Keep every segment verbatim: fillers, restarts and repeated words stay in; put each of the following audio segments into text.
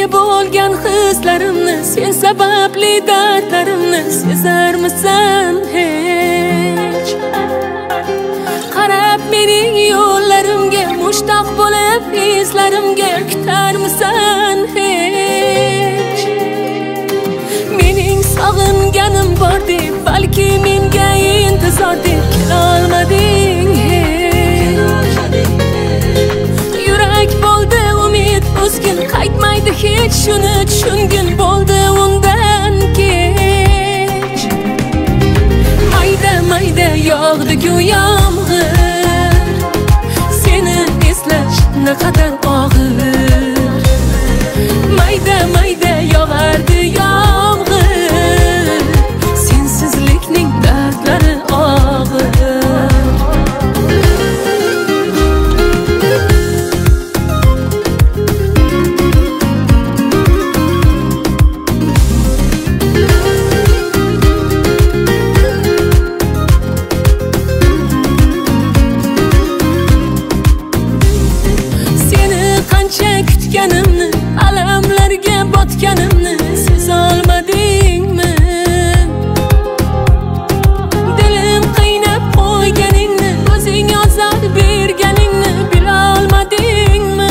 Senga bo'lgan hislarimni, sen sababli dardlarimni sezarmisan hech? Qarab mening yo'llarimga, mushtoq bo'lib izlarimga kutarmisan hech? Mening sog'inganim bor deb, balki menga intizor deb kelolmading hech. Yurak bo'ldi umid o'zgin, qaytmaydi hech, shuni tushungin bo'ldi undan kech. Mayda mayda yog'di-ku yomg'ir, seni eslash naqadar og'ir. Mayda mayda yog'ardi yomg'ir, sensizlikning dardlari og'ir. Kutganimni, alamlarga botganimni sezolmadingmi? Dilim qiynab qo'yganingni, o'zing ozor berganingni bilolmadingmi?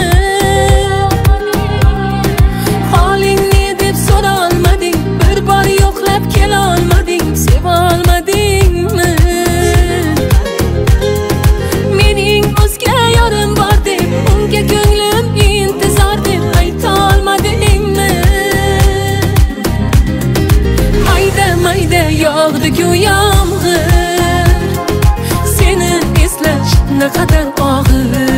Holing ne deb so'rolmading, bir bor yo'qlab kelolmading, sevolmadingmi? Mening o'zga yorim bor deb, unga ko'nglim intizor deb aytolmadingmi? Mayda mayda yog'di-ku yomg'ir, seni eslash naqadar og'ir.